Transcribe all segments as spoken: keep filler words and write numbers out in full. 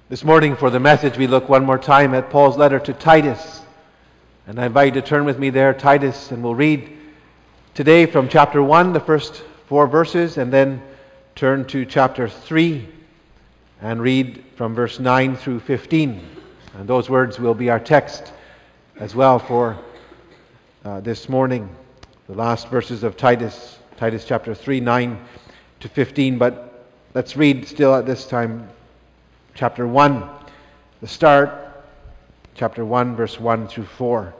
This morning for the message we look one more time at Paul's letter to Titus. And I invite you to turn with me there, Titus, and we'll read today from chapter one, the first four verses, and then turn to chapter three and read from verse nine through fifteen. And those words will be our text as well for uh, this morning. The last verses of Titus, Titus chapter three, nine to fifteen. But let's read still at this time chapter one, the start, chapter one, verse one through four.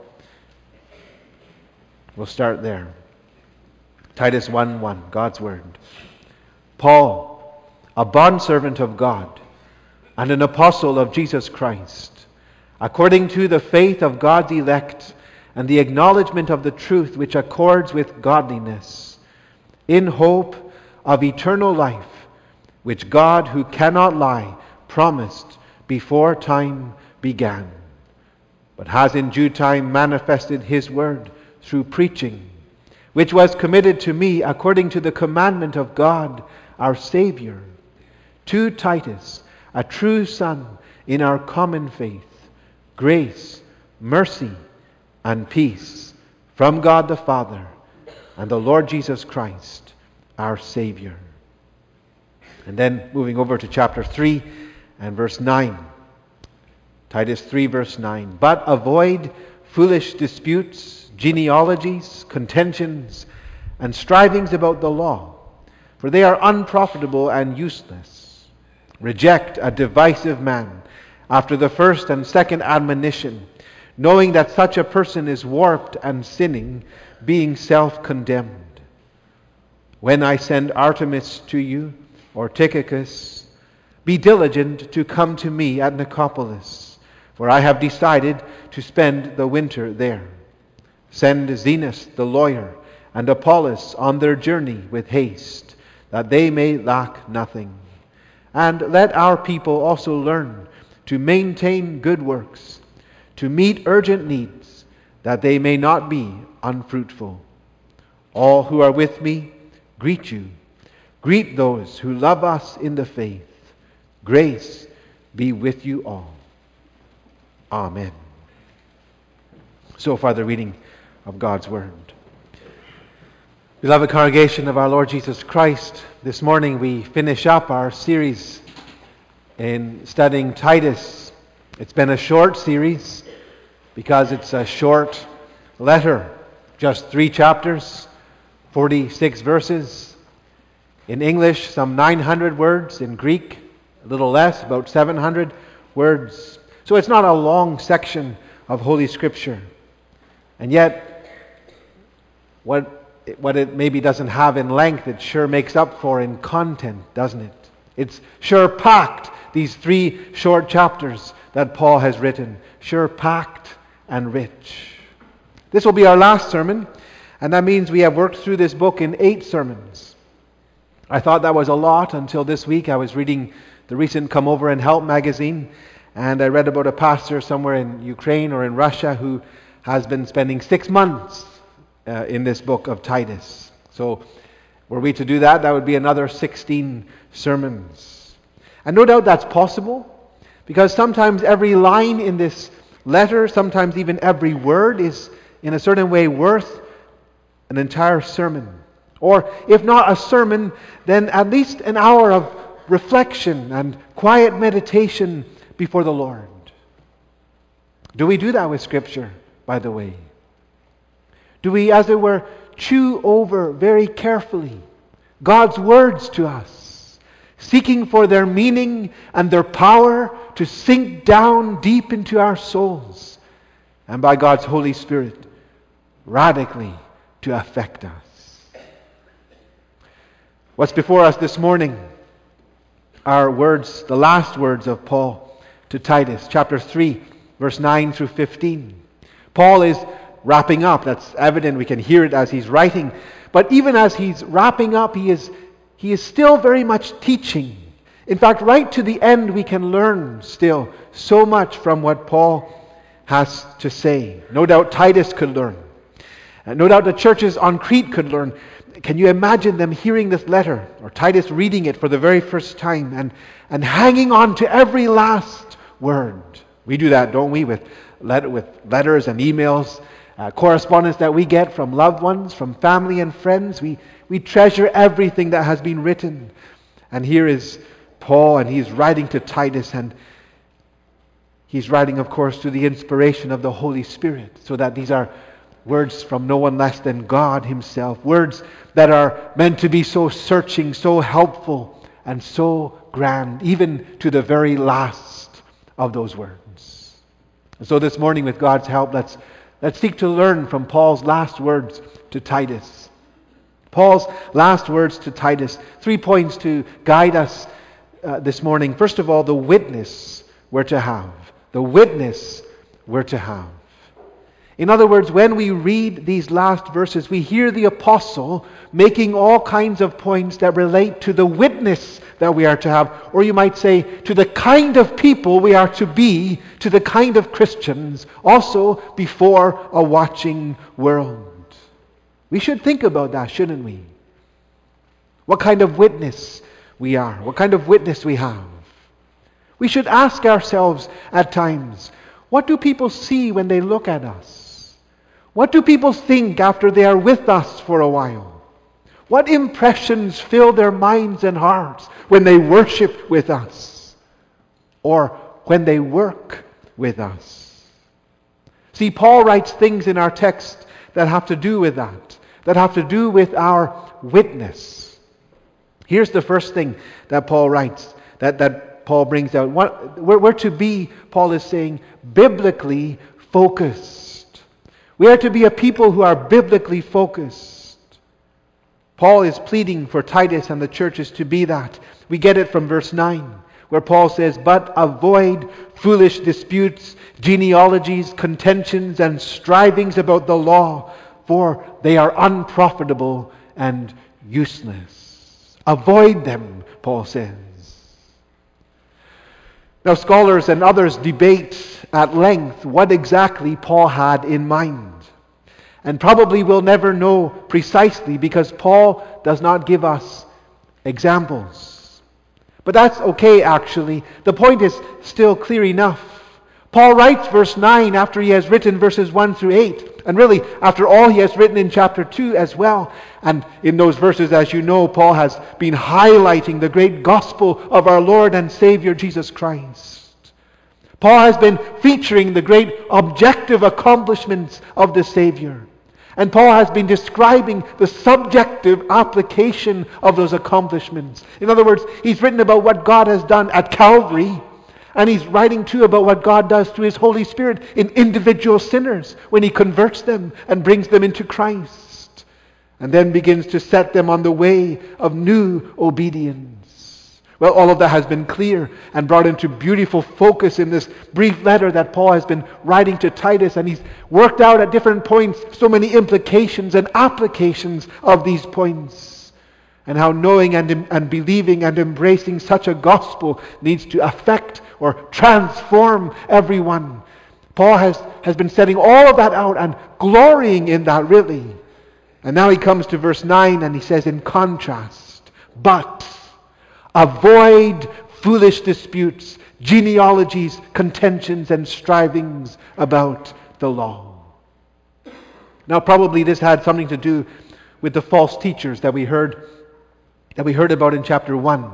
We'll start there. Titus one one, God's Word. Paul, a bondservant of God, and an apostle of Jesus Christ, according to the faith of God's elect, and the acknowledgement of the truth which accords with godliness, in hope of eternal life, which God, who cannot lie, promised before time began, but has in due time manifested His word through preaching, which was committed to me according to the commandment of God our Savior, to Titus, a true son in our common faith, grace, mercy, and peace from God the Father and the Lord Jesus Christ, our Savior. And then moving over to chapter three and verse nine. Titus three verse nine. But avoid foolish disputes, genealogies, contentions, and strivings about the law, for they are unprofitable and useless. Reject a divisive man after the first and second admonition, knowing that such a person is warped and sinning, being self-condemned. When I send Artemis to you, or Tychicus, be diligent to come to me at Nicopolis, for I have decided to spend the winter there. Send Zenas the lawyer and Apollos on their journey with haste, that they may lack nothing. And let our people also learn to maintain good works, to meet urgent needs, that they may not be unfruitful. All who are with me greet you. Greet those who love us in the faith. Grace be with you all. Amen. So far the reading of God's Word. Beloved congregation of our Lord Jesus Christ, this morning we finish up our series in studying Titus. It's been a short series because it's a short letter, just three chapters, forty-six verses. In English, some nine hundred words. In Greek, a little less, about seven hundred words. So it's not a long section of Holy Scripture. And yet, what, what it maybe doesn't have in length, it sure makes up for in content, doesn't it? It's sure packed, these three short chapters that Paul has written. Sure packed and rich. This will be our last sermon, and that means we have worked through this book in eight sermons. I thought that was a lot until this week. I was reading the recent Come Over and Help magazine, and I read about a pastor somewhere in Ukraine or in Russia who has been spending six months uh, in this book of Titus. So were we to do that, that would be another sixteen sermons. And no doubt that's possible, because sometimes every line in this letter, sometimes even every word, is in a certain way worth an entire sermon. Or if not a sermon, then at least an hour of reflection and quiet meditation before the Lord. Do we do that with Scripture, by the way? Do we, as it were, chew over very carefully God's words to us, seeking for their meaning and their power to sink down deep into our souls, and by God's Holy Spirit, radically to affect us? What's before us this morning are words, the last words of Paul to Titus, chapter three, verse nine through fifteen. Paul is wrapping up. That's evident. We can hear it as he's writing. But even as he's wrapping up, he is, he is still very much teaching. In fact, right to the end, we can learn still so much from what Paul has to say. No doubt Titus could learn. No doubt the churches on Crete could learn. Can you imagine them hearing this letter, or Titus reading it for the very first time, and, and hanging on to every last word? We do that, don't we, with, let, with letters and emails, uh, correspondence that we get from loved ones, from family and friends. We, we treasure everything that has been written. And here is Paul, and he's writing to Titus, and he's writing, of course, through the inspiration of the Holy Spirit, so that these are words from no one less than God Himself. Words that are meant to be so searching, so helpful, and so grand, even to the very last of those words. And so this morning, with God's help, let's, let's seek to learn from Paul's last words to Titus. Paul's last words to Titus. Three points to guide us uh, this morning. First of all, the witness we're to have. The witness we're to have. In other words, when we read these last verses, we hear the apostle making all kinds of points that relate to the witness that we are to have, or you might say, to the kind of people we are to be, to the kind of Christians, also before a watching world. We should think about that, shouldn't we? What kind of witness we are, what kind of witness we have. We should ask ourselves at times, what do people see when they look at us? What do people think after they are with us for a while? What impressions fill their minds and hearts when they worship with us? Or when they work with us? See, Paul writes things in our text that have to do with that, that have to do with our witness. Here's the first thing that Paul writes, that, that Paul brings out. What, we're, we're to be, Paul is saying, biblically focused. We are to be a people who are biblically focused. Paul is pleading for Titus and the churches to be that. We get it from verse nine, where Paul says, "But avoid foolish disputes, genealogies, contentions, and strivings about the law, for they are unprofitable and useless." Avoid them, Paul says. Now, scholars and others debate at length what exactly Paul had in mind. And probably we'll never know precisely, because Paul does not give us examples. But that's okay, actually. The point is still clear enough. Paul writes verse nine after he has written verses one through eight. And really, after all he has written in chapter two as well. And in those verses, as you know, Paul has been highlighting the great gospel of our Lord and Savior Jesus Christ. Paul has been featuring the great objective accomplishments of the Savior. And Paul has been describing the subjective application of those accomplishments. In other words, he's written about what God has done at Calvary, and he's writing too about what God does through His Holy Spirit in individual sinners when He converts them and brings them into Christ, and then begins to set them on the way of new obedience. Well, all of that has been clear and brought into beautiful focus in this brief letter that Paul has been writing to Titus, and he's worked out at different points so many implications and applications of these points, and how knowing and, and believing and embracing such a gospel needs to affect or transform everyone. Paul has, has been setting all of that out and glorying in that, really. And now he comes to verse nine and he says, in contrast, "But avoid foolish disputes, genealogies, contentions, and strivings about the law." Now, probably this had something to do with the false teachers that we heard that we heard about in chapter one.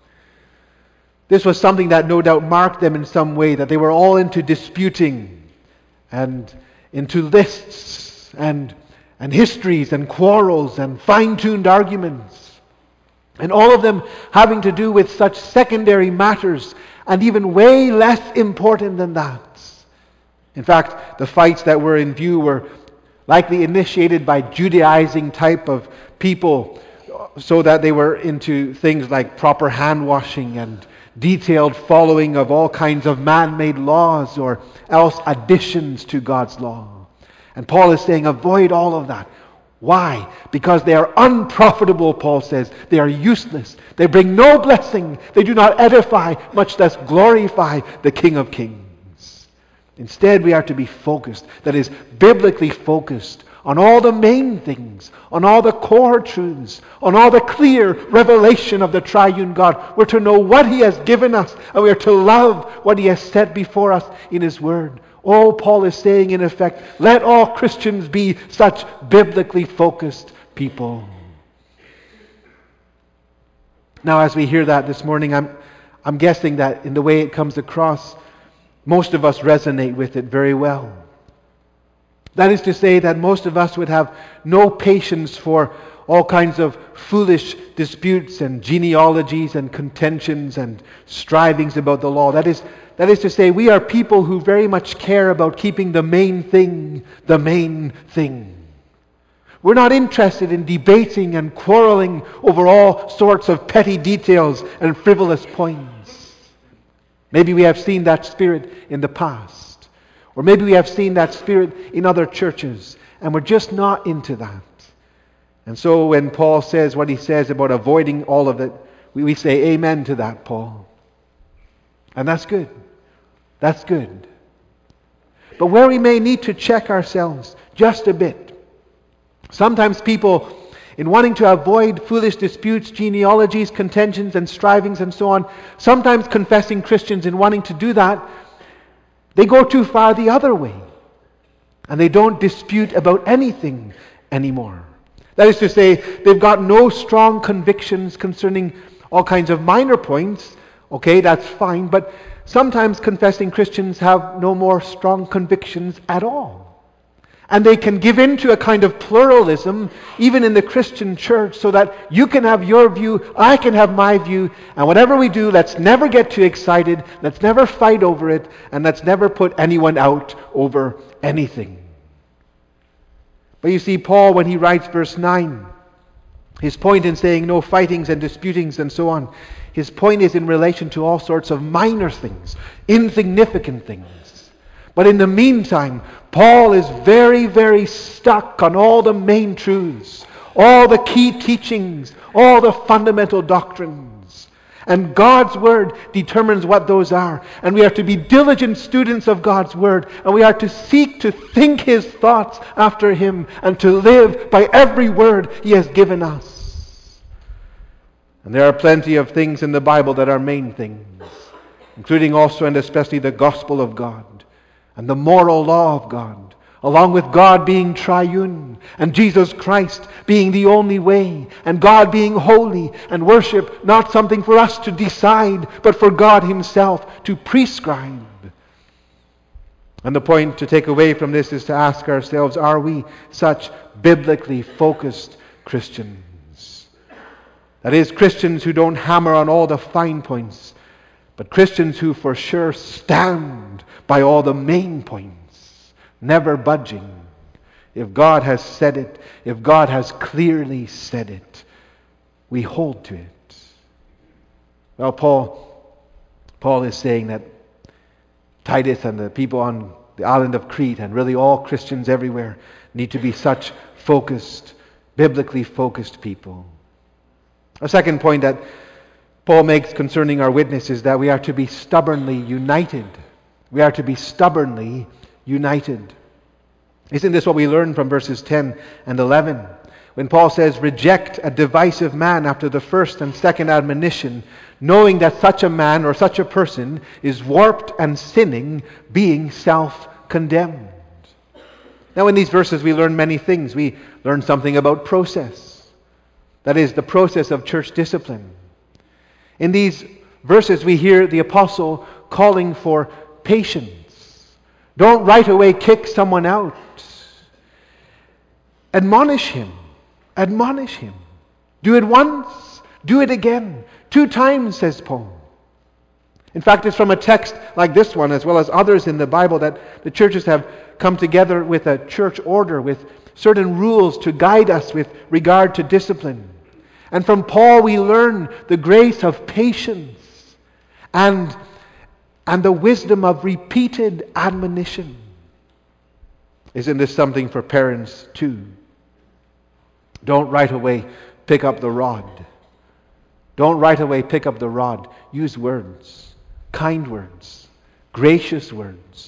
This was something that no doubt marked them in some way, that they were all into disputing and into lists and and histories and quarrels and fine-tuned arguments. And all of them having to do with such secondary matters, and even way less important than that. In fact, the fights that were in view were likely initiated by Judaizing type of people, so that they were into things like proper hand washing and detailed following of all kinds of man-made laws, or else additions to God's law. And Paul is saying, avoid all of that. Why? Because they are unprofitable, Paul says. They are useless. They bring no blessing. They do not edify, much less glorify the King of Kings. Instead, we are to be focused, that is, biblically focused, on all the main things, on all the core truths, on all the clear revelation of the triune God. We're to know what He has given us, and we are to love what He has set before us in His Word. Oh, Paul is saying in effect, let all Christians be such biblically focused people. Now, as we hear that this morning, I'm, I'm guessing that in the way it comes across, most of us resonate with it very well. That is to say that most of us would have no patience for all kinds of foolish disputes and genealogies and contentions and strivings about the law. That is, that is to say, we are people who very much care about keeping the main thing the main thing. We're not interested in debating and quarreling over all sorts of petty details and frivolous points. Maybe we have seen that spirit in the past. Or maybe we have seen that spirit in other churches, and we're just not into that. And so when Paul says what he says about avoiding all of it, we, we say amen to that, Paul. And that's good. That's good. But where we may need to check ourselves just a bit, sometimes people, in wanting to avoid foolish disputes, genealogies, contentions, and strivings, and so on, sometimes confessing Christians in wanting to do that, they go too far the other way. And they don't dispute about anything anymore. That is to say, they've got no strong convictions concerning all kinds of minor points. Okay, that's fine. But sometimes confessing Christians have no more strong convictions at all. And they can give in to a kind of pluralism, even in the Christian church, so that you can have your view, I can have my view, and whatever we do, let's never get too excited, let's never fight over it, and let's never put anyone out over anything. But you see, Paul, when he writes verse nine, his point in saying no fightings and disputings and so on, his point is in relation to all sorts of minor things, insignificant things. But in the meantime, Paul is very, very stuck on all the main truths, all the key teachings, all the fundamental doctrines. And God's Word determines what those are. And we are to be diligent students of God's Word. And we are to seek to think His thoughts after Him and to live by every word He has given us. And there are plenty of things in the Bible that are main things, including also and especially the gospel of God and the moral law of God, along with God being triune and Jesus Christ being the only way, and God being holy, and worship not something for us to decide, but for God Himself to prescribe. And the point to take away from this is to ask ourselves, are we such biblically focused Christians? That is, Christians who don't hammer on all the fine points, but Christians who for sure stand by all the main points, never budging. If God has said it, if God has clearly said it, we hold to it. Well, Paul, Paul is saying that Titus and the people on the island of Crete, and really all Christians everywhere, need to be such focused, biblically focused people. A second point that Paul makes concerning our witness is that we are to be stubbornly united. We are to be stubbornly united. Isn't this what we learn from verses ten and eleven? When Paul says, reject a divisive man after the first and second admonition, knowing that such a man or such a person is warped and sinning, being self-condemned. Now in these verses we learn many things. We learn something about process. That is, the process of church discipline. In these verses we hear the apostle calling for patience. Don't right away kick someone out. Admonish him. Admonish him. Do it once. Do it again. Two times, says Paul. In fact, it's from a text like this one, as well as others in the Bible, that the churches have come together with a church order, with certain rules to guide us with regard to discipline. And from Paul we learn the grace of patience and, and the wisdom of repeated admonition. Isn't this something for parents too? Don't right away pick up the rod. Don't right away pick up the rod. Use words, kind words, gracious words,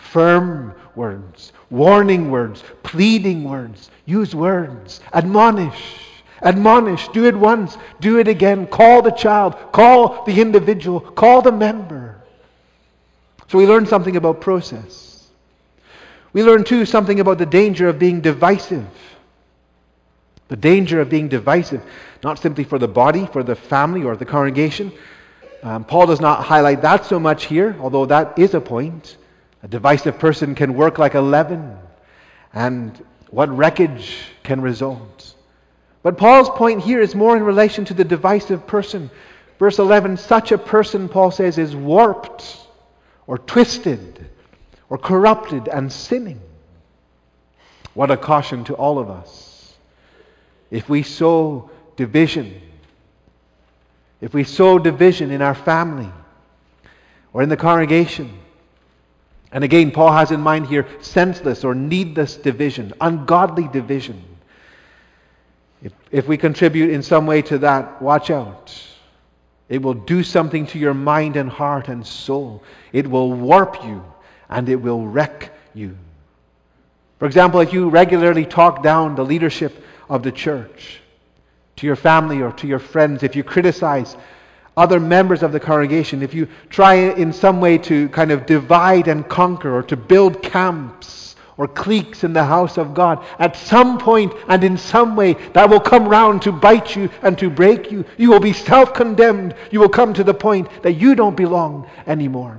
firm words, warning words, pleading words. Use words. Admonish. Admonish. Do it once. Do it again. Call the child. Call the individual. Call the member. So we learn something about process. We learn too something about the danger of being divisive. The danger of being divisive, not simply for the body, for the family or the congregation. Um, Paul does not highlight that so much here, although that is a point. A divisive person can work like a leaven, and what wreckage can result. But Paul's point here is more in relation to the divisive person. Verse eleven, such a person, Paul says, is warped or twisted or corrupted and sinning. What a caution to all of us. If we sow division, if we sow division in our family or in the congregation, and again, Paul has in mind here senseless or needless division, ungodly division. If, if we contribute in some way to that, watch out. It will do something to your mind and heart and soul. It will warp you and it will wreck you. For example, if you regularly talk down the leadership of the church, to your family or to your friends, if you criticize other members of the congregation, if you try in some way to kind of divide and conquer or to build camps or cliques in the house of God, at some point and in some way that will come round to bite you and to break you. You will be self-condemned. You will come to the point that you don't belong anymore.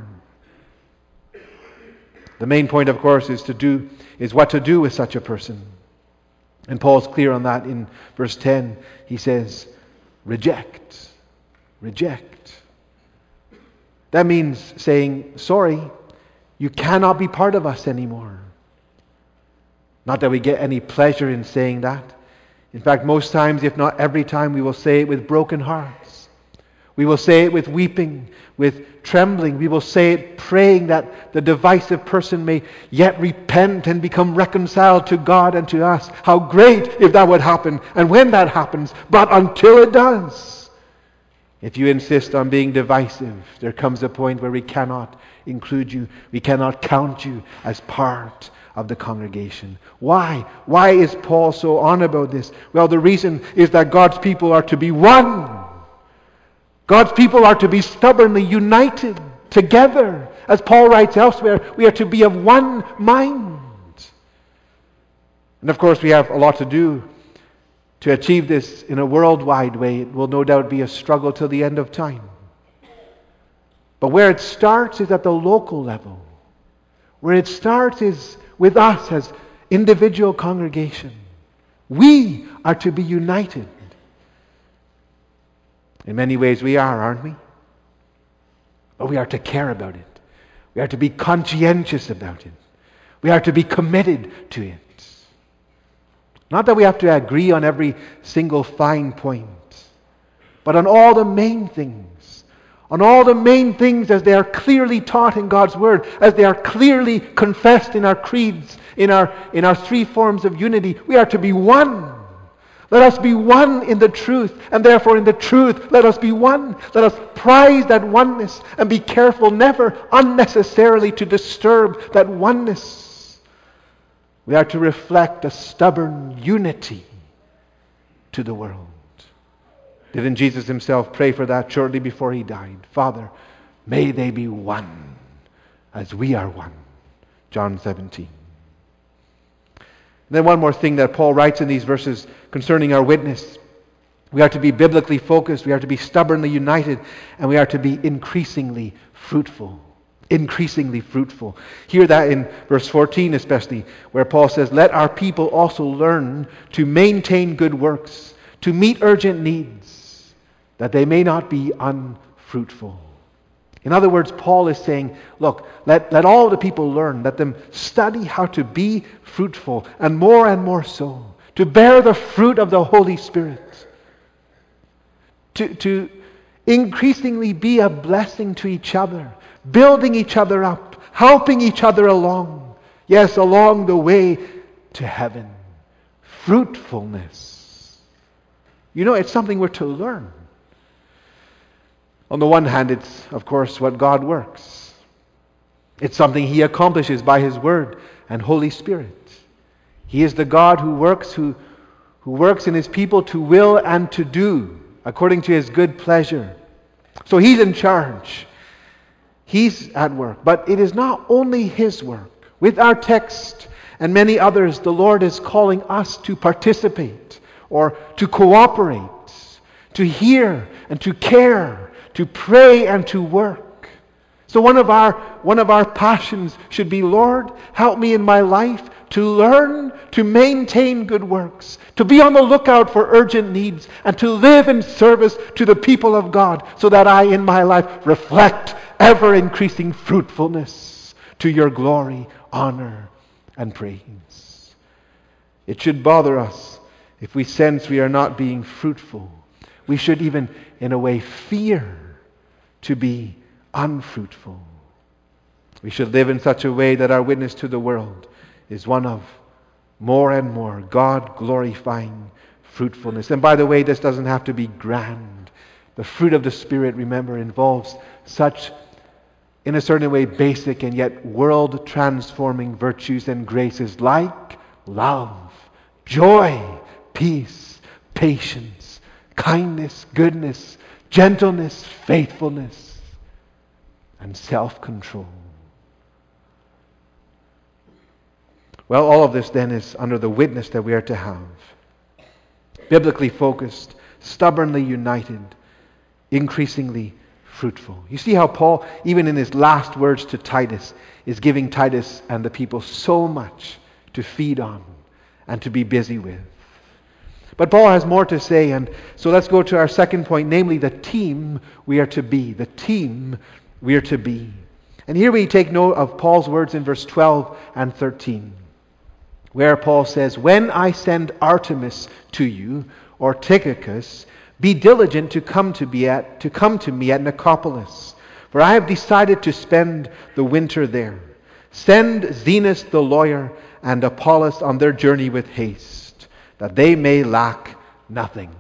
The main point, of course, is to do is what to do with such a person. And Paul's clear on that in verse ten. He says, reject. Reject. That means saying, sorry, you cannot be part of us anymore. Not that we get any pleasure in saying that. In fact, most times, if not every time, we will say it with broken hearts. We will say it with weeping, with trembling. We will say it praying that the divisive person may yet repent and become reconciled to God and to us. How great if that would happen, and when that happens. But until it does, if you insist on being divisive, there comes a point where we cannot include you. We cannot count you as part of the congregation. Why? Why is Paul so on about this? Well, the reason is that God's people are to be one. God's people are to be stubbornly united together. As Paul writes elsewhere, we are to be of one mind. And of course, we have a lot to do to achieve this in a worldwide way. It will no doubt be a struggle till the end of time. But where it starts is at the local level. Where it starts is with us as individual congregation. We are to be united. In many ways we are, aren't we? But we are to care about it. We are to be conscientious about it. We are to be committed to it. Not that we have to agree on every single fine point, but on all the main things. On all the main things as they are clearly taught in God's Word, as they are clearly confessed in our creeds, in our, in our three forms of unity. We are to be one. Let us be one in the truth, and therefore in the truth let us be one. Let us prize that oneness and be careful never unnecessarily to disturb that oneness. We are to reflect a stubborn unity to the world. Didn't Jesus himself pray for that shortly before he died? Father, may they be one as we are one. John seventeen. And then one more thing that Paul writes in these verses concerning our witness. We are to be biblically focused, we are to be stubbornly united, and we are to be increasingly fruitful. Increasingly fruitful. Hear that in verse fourteen especially, where Paul says, let our people also learn to maintain good works, to meet urgent needs, that they may not be unfruitful. In other words, Paul is saying, look, let, let all the people learn, let them study how to be fruitful, and more and more so, to bear the fruit of the Holy Spirit, to, to increasingly be a blessing to each other, building each other up, helping each other along, yes, along the way to heaven. Fruitfulness. You know, it's something we're to learn. On the one hand, it's, of course, what God works. It's something He accomplishes by His Word and Holy Spirit. He is the God who works, who, who works in His people to will and to do according to His good pleasure. So He's in charge. He's at work. But it is not only His work. With our text and many others, the Lord is calling us to participate or to cooperate, to hear and to care, to pray and to work. So one of our one of our passions should be, Lord, help me in my life to learn to maintain good works, to be on the lookout for urgent needs, and to live in service to the people of God, so that I in my life reflect ever-increasing fruitfulness to your glory, honor, and praise. It should bother us if we sense we are not being fruitful. We should even, in a way, fear to be unfruitful. We should live in such a way that our witness to the world is one of more and more God-glorifying fruitfulness. And by the way, this doesn't have to be grand. The fruit of the Spirit, remember, involves such, in a certain way, basic and yet world-transforming virtues and graces like love, joy, peace, patience, kindness, goodness, gentleness, faithfulness, and self-control. Well, all of this then is under the witness that we are to have. Biblically focused, stubbornly united, increasingly fruitful. You see how Paul, even in his last words to Titus, is giving Titus and the people so much to feed on and to be busy with. But Paul has more to say, and so let's go to our second point, namely the team we are to be. The team we are to be. And here we take note of Paul's words in verse twelve and thirteen, where Paul says, "When I send Artemis to you, or Tychicus, be diligent to come to me at to come to me at Nicopolis, for I have decided to spend the winter there. Send Zenas the lawyer and Apollos on their journey with haste, that they may lack nothing."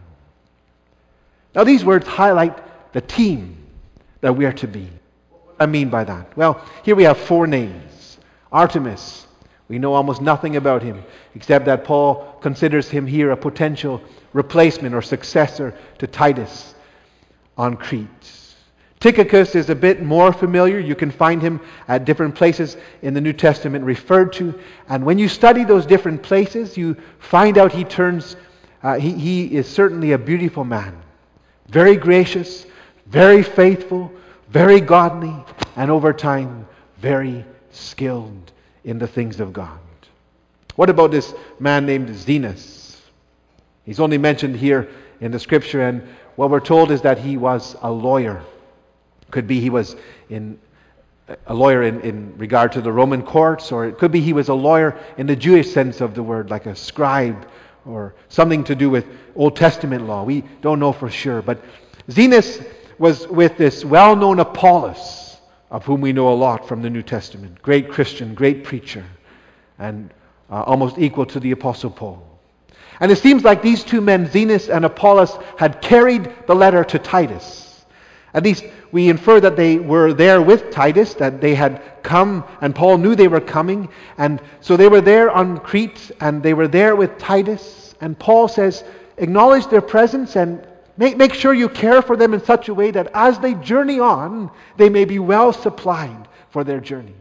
Now these words highlight the team that we are to be. What do I mean by that? Well, here we have four names. Artemis. We know almost nothing about him, except that Paul considers him here a potential replacement or successor to Titus on Crete. Tychicus is a bit more familiar. You can find him at different places in the New Testament referred to. And when you study those different places, you find out he turns, uh, he, he is certainly a beautiful man. Very gracious, very faithful, very godly, and over time, very skilled in the things of God. What about this man named Zenas? He's only mentioned here in the scripture, and what we're told is that he was a lawyer. Could be he was in a lawyer in, in regard to the Roman courts, or it could be he was a lawyer in the Jewish sense of the word, like a scribe, or something to do with Old Testament law. We don't know for sure. But Zenas was with this well-known Apollos, of whom we know a lot from the New Testament. Great Christian, great preacher, and uh, almost equal to the Apostle Paul. And it seems like these two men, Zenas and Apollos, had carried the letter to Titus. At least we infer that they were there with Titus, that they had come, and Paul knew they were coming. And so they were there on Crete, and they were there with Titus. And Paul says, acknowledge their presence and make, make sure you care for them in such a way that as they journey on, they may be well supplied for their journey.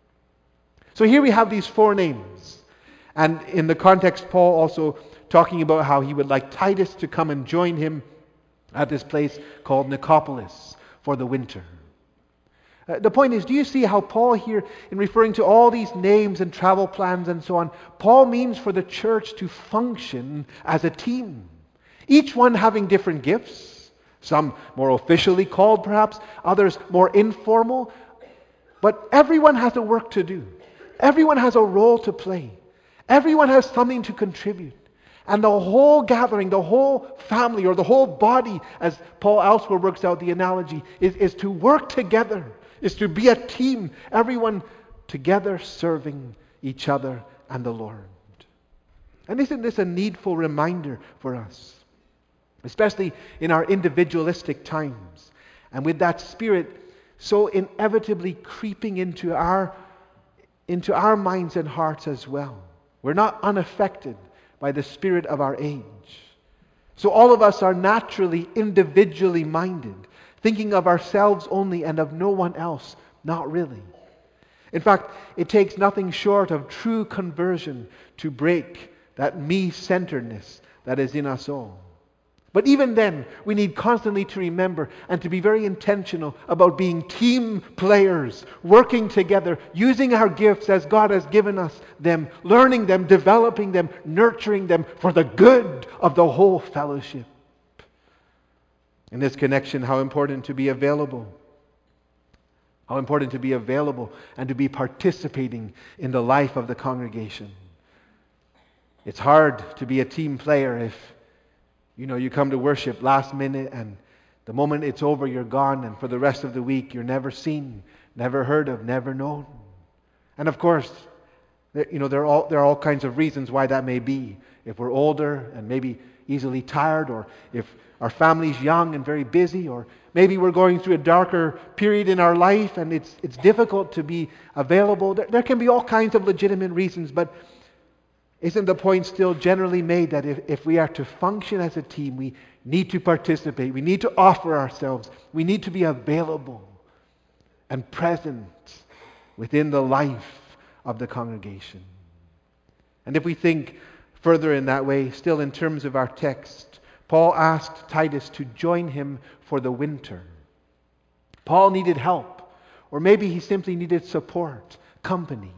So here we have these four names. And in the context, Paul also talking about how he would like Titus to come and join him at this place called Nicopolis for the winter. Uh, the point is, do you see how Paul here, in referring to all these names and travel plans and so on, Paul means for the church to function as a team. Each one having different gifts, some more officially called perhaps, others more informal, but everyone has a work to do. Everyone has a role to play. Everyone has something to contribute. And the whole gathering, the whole family, or the whole body, as Paul elsewhere works out the analogy, is, is to work together, is to be a team, everyone together serving each other and the Lord. And isn't this a needful reminder for us? Especially in our individualistic times. And with that spirit so inevitably creeping into our, into our minds and hearts as well. We're not unaffected by the spirit of our age. So all of us are naturally individually minded, thinking of ourselves only and of no one else. Not really. In fact, it takes nothing short of true conversion to break that me-centeredness that is in us all. But even then, we need constantly to remember and to be very intentional about being team players, working together, using our gifts as God has given us them, learning them, developing them, nurturing them for the good of the whole fellowship. In this connection, how important to be available. How important to be available and to be participating in the life of the congregation. It's hard to be a team player if You know, you come to worship last minute and the moment it's over, you're gone, and for the rest of the week, you're never seen, never heard of, never known. And of course, you know, there are all, there are all kinds of reasons why that may be. If we're older and maybe easily tired, or if our family's young and very busy, or maybe we're going through a darker period in our life and it's it's difficult to be available. There, there can be all kinds of legitimate reasons, but isn't the point still generally made that if, if we are to function as a team, we need to participate, we need to offer ourselves, we need to be available and present within the life of the congregation? And if we think further in that way, still in terms of our text, Paul asked Titus to join him for the winter. Paul needed help, or maybe he simply needed support, company.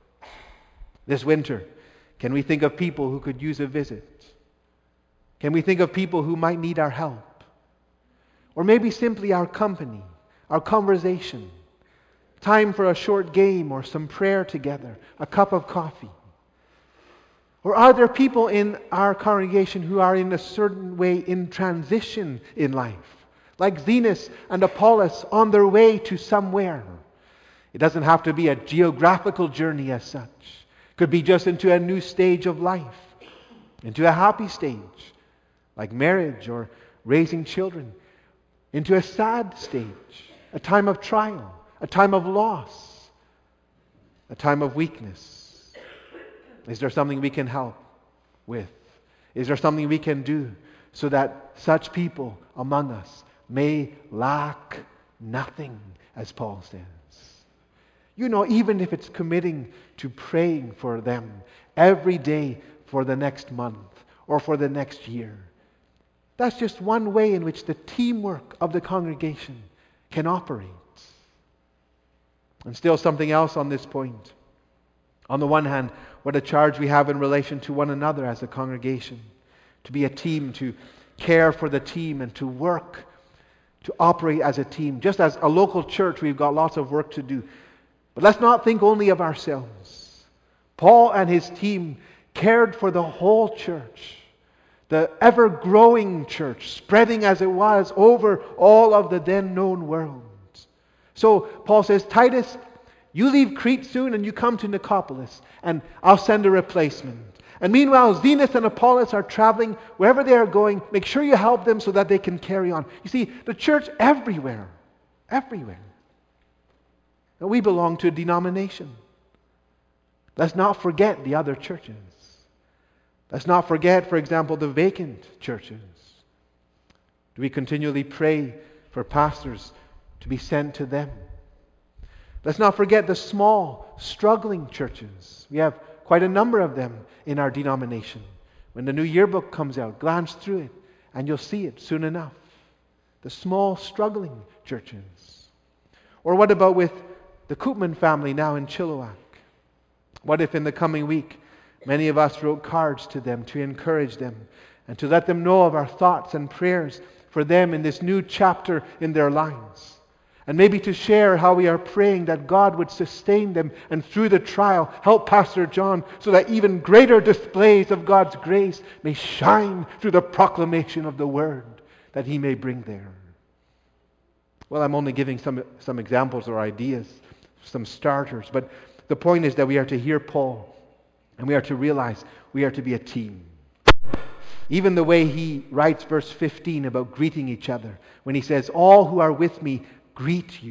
This winter, can we think of people who could use a visit? Can we think of people who might need our help? Or maybe simply our company, our conversation, time for a short game or some prayer together, a cup of coffee. Or are there people in our congregation who are in a certain way in transition in life? Like Zenas and Apollos on their way to somewhere. It doesn't have to be a geographical journey as such. It could be just into a new stage of life, into a happy stage, like marriage or raising children, into a sad stage, a time of trial, a time of loss, a time of weakness. Is there something we can help with? Is there something we can do so that such people among us may lack nothing, as Paul says? You know, even if it's committing to praying for them every day for the next month or for the next year. That's just one way in which the teamwork of the congregation can operate. And still something else on this point. On the one hand, what a charge we have in relation to one another as a congregation. To be a team, to care for the team and to work, to operate as a team. Just as a local church, we've got lots of work to do. But let's not think only of ourselves. Paul and his team cared for the whole church, the ever-growing church, spreading as it was over all of the then known world. So Paul says, Titus, you leave Crete soon and you come to Nicopolis, and I'll send a replacement. And meanwhile, Zenas and Apollos are traveling wherever they are going. Make sure you help them so that they can carry on. You see, the church everywhere, everywhere. Now, we belong to a denomination. Let's not forget the other churches. Let's not forget, for example, the vacant churches. Do we continually pray for pastors to be sent to them? Let's not forget the small, struggling churches. We have quite a number of them in our denomination. When the new yearbook comes out, glance through it and you'll see it soon enough. The small, struggling churches. Or what about with the Koopman family now in Chilliwack? What if in the coming week many of us wrote cards to them to encourage them and to let them know of our thoughts and prayers for them in this new chapter in their lives? And maybe to share how we are praying that God would sustain them and through the trial help Pastor John so that even greater displays of God's grace may shine through the proclamation of the Word that He may bring there. Well, I'm only giving some, some examples or ideas, some starters, but the point is that we are to hear Paul and we are to realize we are to be a team. Even the way he writes verse fifteen about greeting each other, when he says, all who are with me greet you.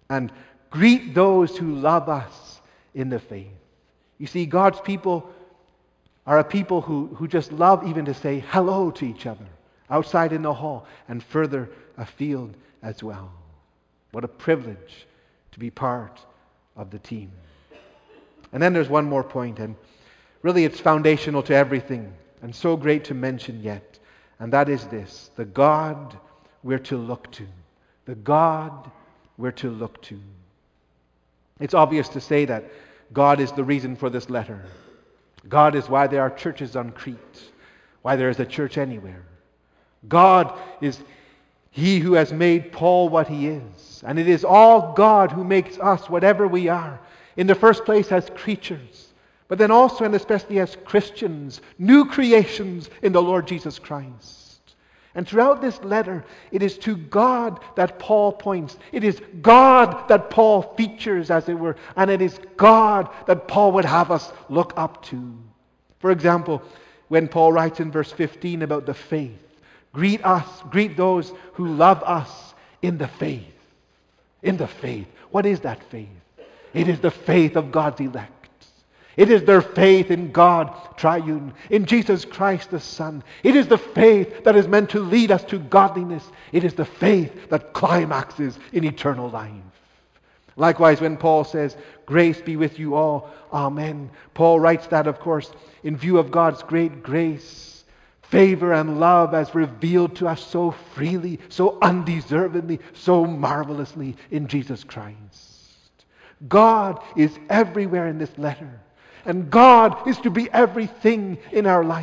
And greet those who love us in the faith. You see, God's people are a people who, who just love even to say hello to each other outside in the hall and further afield as well. What a privilege to be part of the team. And then there's one more point, and really it's foundational to everything, and so great to mention yet, and that is this: the God we're to look to. The God we're to look to. It's obvious to say that God is the reason for this letter. God is why there are churches on Crete, why there is a church anywhere. God is He who has made Paul what he is. And it is all God who makes us whatever we are. In the first place as creatures, but then also and especially as Christians, new creations in the Lord Jesus Christ. And throughout this letter, it is to God that Paul points. It is God that Paul features, as it were. And it is God that Paul would have us look up to. For example, when Paul writes in verse fifteen about the faith, greet us, greet those who love us in the faith. In the faith. What is that faith? It is the faith of God's elect. It is their faith in God triune, in Jesus Christ the Son. It is the faith that is meant to lead us to godliness. It is the faith that climaxes in eternal life. Likewise, when Paul says, grace be with you all, amen. Paul writes that, of course, in view of God's great grace, favor and love as revealed to us so freely, so undeservedly, so marvelously in Jesus Christ. God is everywhere in this letter. And God is to be everything in our life.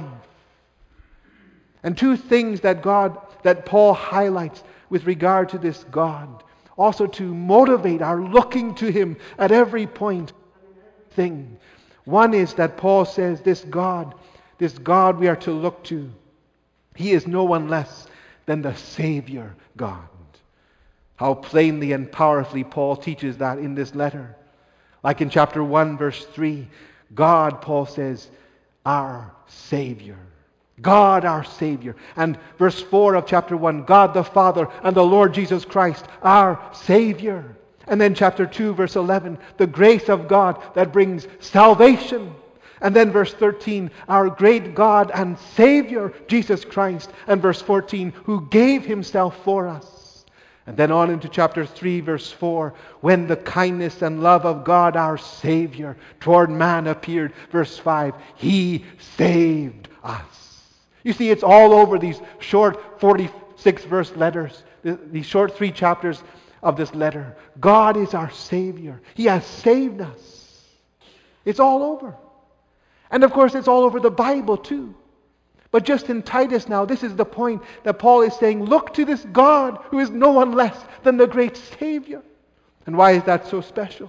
And two things that God, that Paul highlights with regard to this God, also to motivate our looking to Him at every point thing. One is that Paul says this God, this God we are to look to, He is no one less than the Savior God. How plainly and powerfully Paul teaches that in this letter. Like in chapter one, verse three, God, Paul says, our Savior. God, our Savior. And verse four of chapter one, God the Father and the Lord Jesus Christ, our Savior. And then chapter two, verse eleven, the grace of God that brings salvation. And then verse thirteen, our great God and Savior, Jesus Christ. And verse fourteen, who gave Himself for us. And then on into chapter three, verse four, when the kindness and love of God our Savior toward man appeared. Verse five, He saved us. You see, it's all over these short forty-six verse letters, these short three chapters of this letter. God is our Savior. He has saved us. It's all over. And of course, it's all over the Bible too. But just in Titus now, this is the point that Paul is saying, look to this God who is no one less than the great Savior. And why is that so special?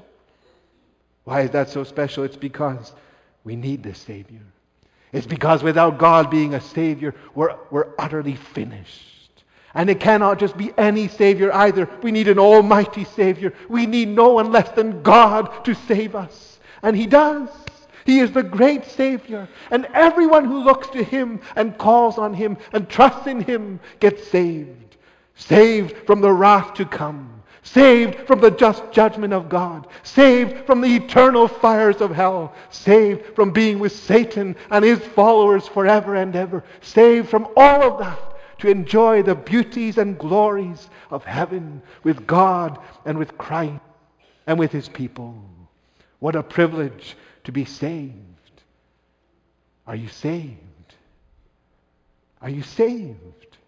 Why is that so special? It's because we need this Savior. It's because without God being a Savior, we're, we're utterly finished. And it cannot just be any Savior either. We need an almighty Savior. We need no one less than God to save us. And He does. He is the great Savior. And everyone who looks to Him and calls on Him and trusts in Him gets saved. Saved from the wrath to come. Saved from the just judgment of God. Saved from the eternal fires of hell. Saved from being with Satan and his followers forever and ever. Saved from all of that to enjoy the beauties and glories of heaven with God and with Christ and with His people. What a privilege to be saved. Are you saved? Are you saved?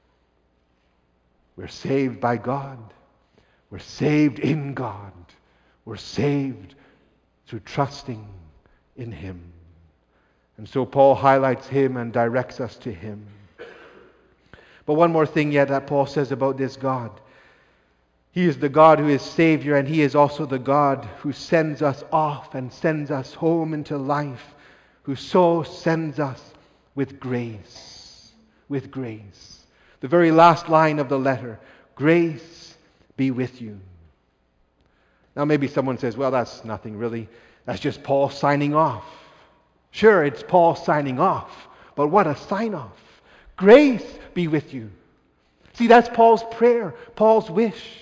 We're saved by God. We're saved in God. We're saved through trusting in Him. And so Paul highlights Him and directs us to Him. But one more thing yet that Paul says about this God. He is the God who is Savior, and He is also the God who sends us off and sends us home into life, who so sends us with grace. With grace. The very last line of the letter, grace be with you. Now maybe someone says, well, that's nothing really. That's just Paul signing off. Sure, it's Paul signing off, but what a sign-off. Grace be with you. See, that's Paul's prayer, Paul's wish.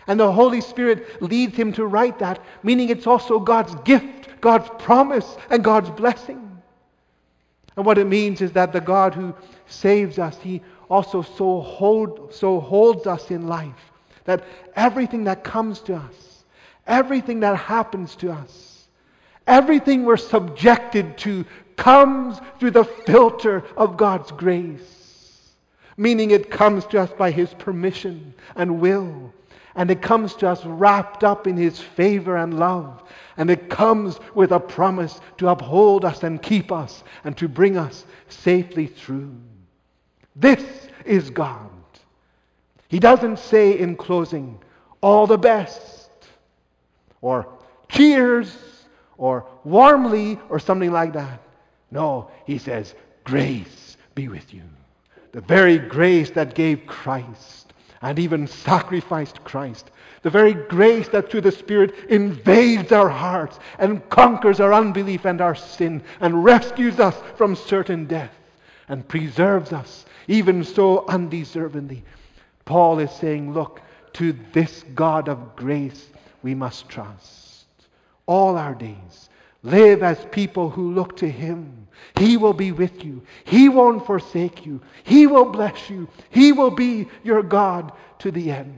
And the Holy Spirit leads him to write that, meaning it's also God's gift, God's promise, and God's blessing. And what it means is that the God who saves us, He also so, hold, so holds us in life, that everything that comes to us, everything that happens to us, everything we're subjected to comes through the filter of God's grace. Meaning it comes to us by His permission and will. And it comes to us wrapped up in His favor and love. And it comes with a promise to uphold us and keep us and to bring us safely through. This is God. He doesn't say in closing, all the best, or cheers, or warmly, or something like that. No, He says, grace be with you. The very grace that gave Christ and even sacrificed Christ. The very grace that through the Spirit invades our hearts and conquers our unbelief and our sin and rescues us from certain death and preserves us even so undeservedly. Paul is saying, look, to this God of grace we must trust. All our days, live as people who look to Him. He will be with you. He won't forsake you. He will bless you. He will be your God to the end.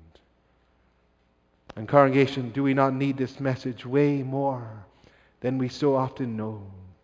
And congregation, do we not need this message way more than we so often know?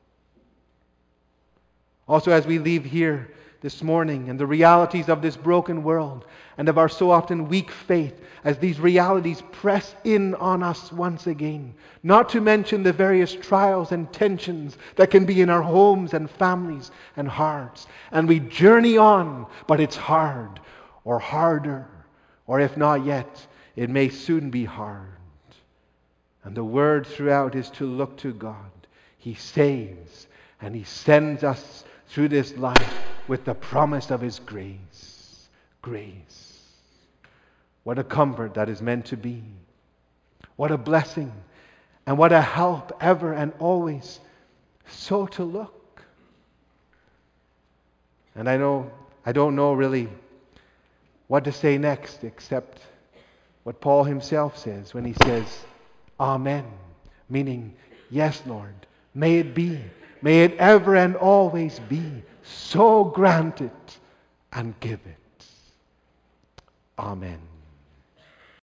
Also, as we leave here this morning and the realities of this broken world and of our so often weak faith, as these realities press in on us once again, not to mention the various trials and tensions that can be in our homes and families and hearts, and we journey on, but it's hard or harder, or if not yet, it may soon be hard. And the word throughout is to look to God. He saves and He sends us through this life with the promise of His grace. Grace. What a comfort that is meant to be. What a blessing and what a help ever and always so to look. And I know, I don't know really what to say next except what Paul himself says when he says, Amen, meaning, yes, Lord, may it be. May it ever and always be. So grant it and give it. Amen.